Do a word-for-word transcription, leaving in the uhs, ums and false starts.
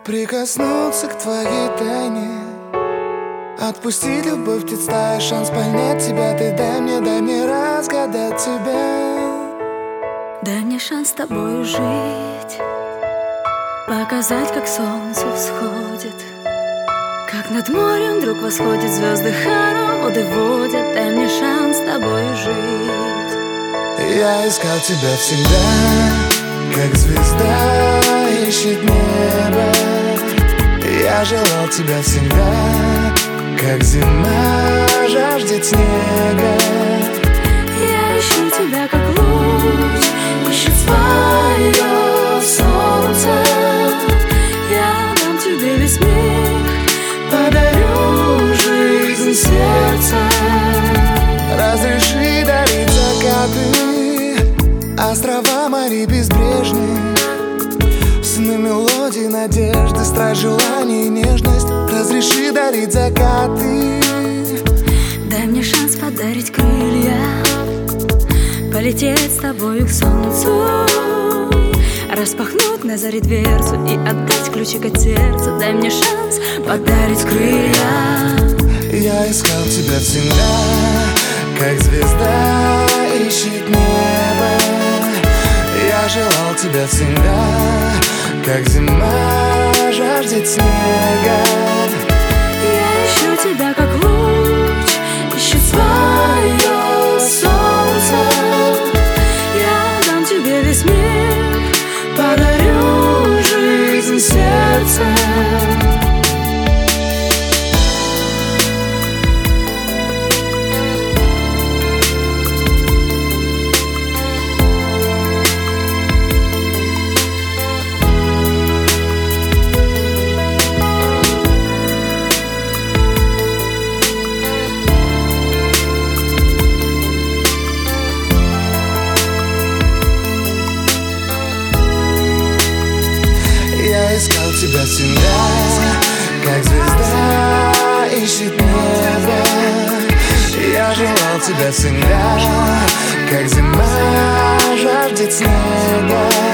Прикоснуться к твоей тайне, отпустить любовь, представить шанс понять тебя. Ты дай мне, дай мне разгадать тебя. Дай мне шанс с тобою жить, показать, как солнце всходит, как над морем вдруг восходит, звезды хороводы водят. Дай мне шанс с тобою жить. Я искал тебя всегда, как звезда ищет небо. Я желал тебя всегда, как зима жаждет снега. Я ищу тебя, как луч ищет свое солнце. Я дам тебе весь мир, подарю жизнь сердца. Разреши дарить закаты, острова, моря безбрежные, сны, мелодии, надежды, страсть, желание и нежность. Разреши дарить закаты. Дай мне шанс подарить крылья, полететь с тобою к солнцу, распахнуть на заре дверцу и отдать ключик от сердца. Дай мне шанс подарить крылья. Я искал тебя всегда, как звезда ищет небо. Я желал тебя всегда, как зима жаждет снега. Я ищу тебя, как луч ищет свое солнце. Я дам тебе весь мир, подарю жизнь сердца. Я искал тебя всегда, как звезда ищет небо. Я желал тебя всегда, как зима жаждет снега.